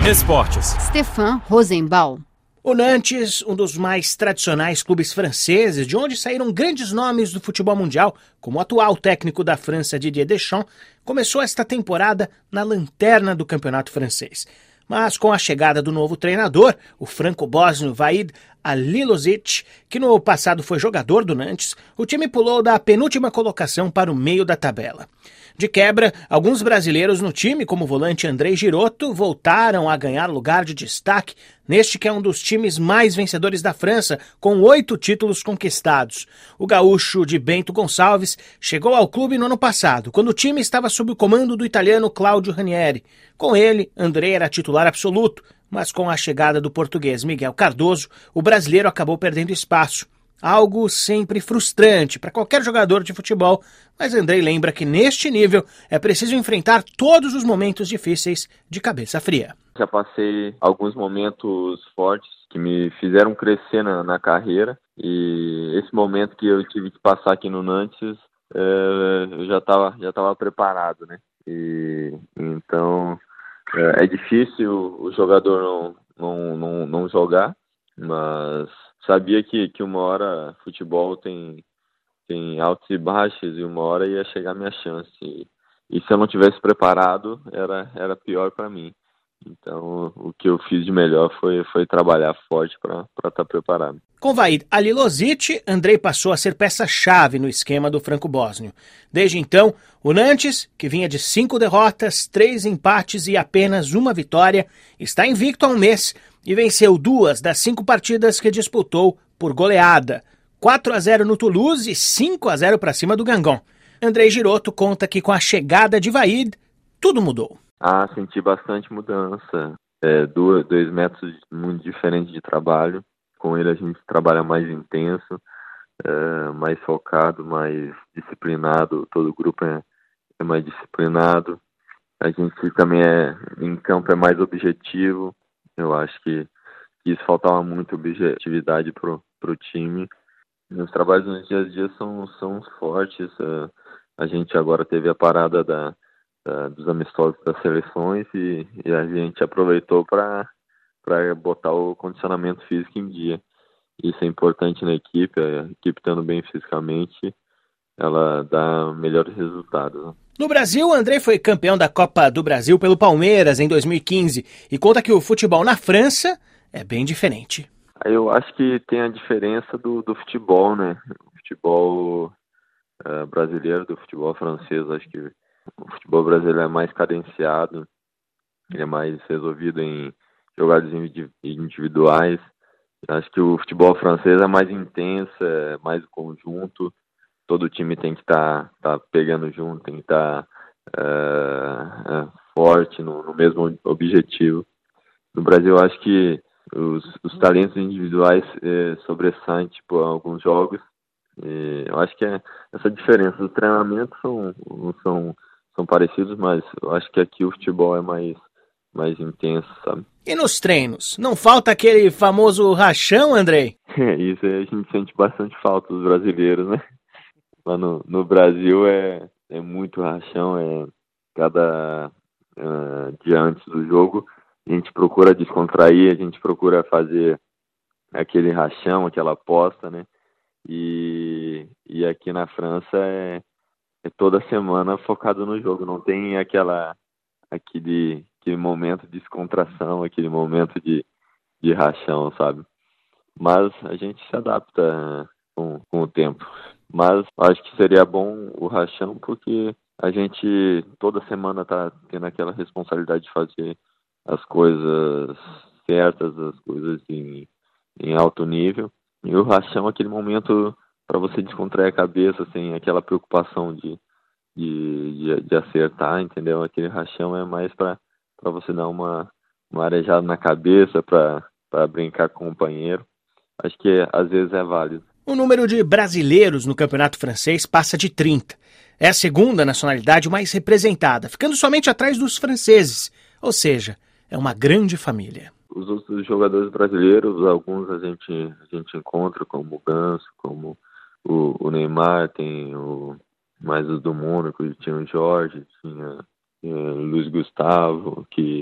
Esportes. Stefan Rosenbaum. O Nantes, um dos mais tradicionais clubes franceses, de onde saíram grandes nomes do futebol mundial, como o atual técnico da França, Didier Deschamps, começou esta temporada na lanterna do campeonato francês. Mas com a chegada do novo treinador, o franco-bósnio Vahid Halilhodzic, que no passado foi jogador do Nantes, o time pulou da penúltima colocação para o meio da tabela. De quebra, alguns brasileiros no time, como o volante Andrei Girotto, voltaram a ganhar lugar de destaque neste que é um dos times mais vencedores da França, com 8 títulos conquistados. O gaúcho de Bento Gonçalves chegou ao clube no ano passado, quando o time estava sob o comando do italiano Claudio Ranieri. Com ele, Andrei era titular absoluto, mas com a chegada do português Miguel Cardoso, o brasileiro acabou perdendo espaço. Algo sempre frustrante para qualquer jogador de futebol, mas Andrei lembra que neste nível é preciso enfrentar todos os momentos difíceis de cabeça fria. Já passei alguns momentos fortes que me fizeram crescer na carreira, e esse momento que eu tive que passar aqui no Nantes, eu já estava preparado, né? E então é difícil o jogador não jogar, mas sabia que uma hora futebol tem altos e baixos, e uma hora ia chegar a minha chance. E se eu não tivesse preparado, era pior para mim. Então, o que eu fiz de melhor foi trabalhar forte para estar preparado. Com Vahid Halilhodzic, Andrei passou a ser peça-chave no esquema do franco-bósnio. Desde então, o Nantes, que vinha de 5 derrotas, 3 empates e apenas uma vitória, está invicto há um mês e venceu 2 das 5 partidas que disputou por goleada. 4-0 no Toulouse e 5-0 para cima do Guingamp. Andrei Girotto conta que com a chegada de Vahid, tudo mudou. Senti bastante mudança. Dois métodos muito diferentes de trabalho. Com ele a gente trabalha mais intenso, mais focado, mais disciplinado. Todo o grupo é mais disciplinado. A gente também em campo é mais objetivo. Eu acho que isso faltava muito objetividade pro time. Os trabalhos nos dias a dia são fortes. A gente agora teve a parada dos amistosos das seleções e a gente aproveitou para botar o condicionamento físico em dia. Isso é importante na equipe. A equipe estando bem fisicamente, ela dá melhores resultados, né? No Brasil, Andrei foi campeão da Copa do Brasil pelo Palmeiras em 2015 e conta que o futebol na França é bem diferente. Eu acho que tem a diferença do futebol, né? O futebol brasileiro do futebol francês. Acho que o futebol brasileiro é mais cadenciado, ele é mais resolvido em jogadas individuais. Acho que o futebol francês é mais intenso, é mais conjunto. Todo time tem que estar pegando junto, tem que estar forte no mesmo objetivo. No Brasil, acho que os talentos individuais sobressaem alguns jogos. Eu acho que essa diferença. Os treinamentos são parecidos, mas eu acho que aqui o futebol é mais intenso, sabe? E nos treinos, não falta aquele famoso rachão, Andrei? Isso aí a gente sente bastante falta dos brasileiros, né? Lá no Brasil é muito rachão, cada dia antes do jogo a gente procura descontrair, a gente procura fazer aquele rachão, aquela aposta, né? E aqui na França é toda semana focado no jogo, não tem aquele momento de descontração, aquele momento de rachão, sabe? Mas a gente se adapta com o tempo. Mas acho que seria bom o rachão, porque a gente toda semana tá tendo aquela responsabilidade de fazer as coisas certas, as coisas em alto nível. E o rachão é aquele momento para você descontrair a cabeça, sem aquela preocupação de acertar, entendeu? Aquele rachão é mais para você dar uma arejada na cabeça, para brincar com o companheiro. Acho que às vezes é válido. O número de brasileiros no campeonato francês passa de 30. É a segunda nacionalidade mais representada, ficando somente atrás dos franceses. Ou seja, é uma grande família. Os outros jogadores brasileiros, alguns a gente encontra, como o Ganso, como o Neymar, tem mais os do Mônaco, tinha o Jorge, tinha o Luiz Gustavo, que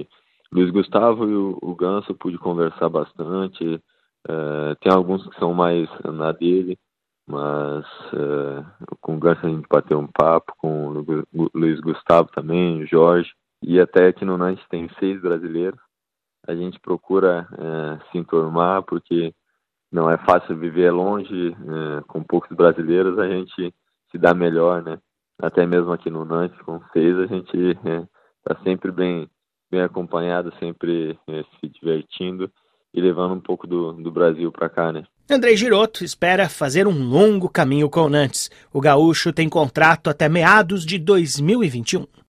Luiz Gustavo e o Ganso eu pude conversar bastante. Tem alguns que são mais na dele, mas com o Ganso a gente bateu um papo, com o Luiz Gustavo também, o Jorge. E até aqui no Nantes tem 6 brasileiros. A gente procura se enturmar, porque não é fácil viver longe, com poucos brasileiros, a gente se dá melhor, né? Até mesmo aqui no Nantes, com 6, a gente está sempre bem acompanhado, sempre se divertindo e levando um pouco do Brasil para cá, né? Andrei Girotto espera fazer um longo caminho com o Nantes. O gaúcho tem contrato até meados de 2021.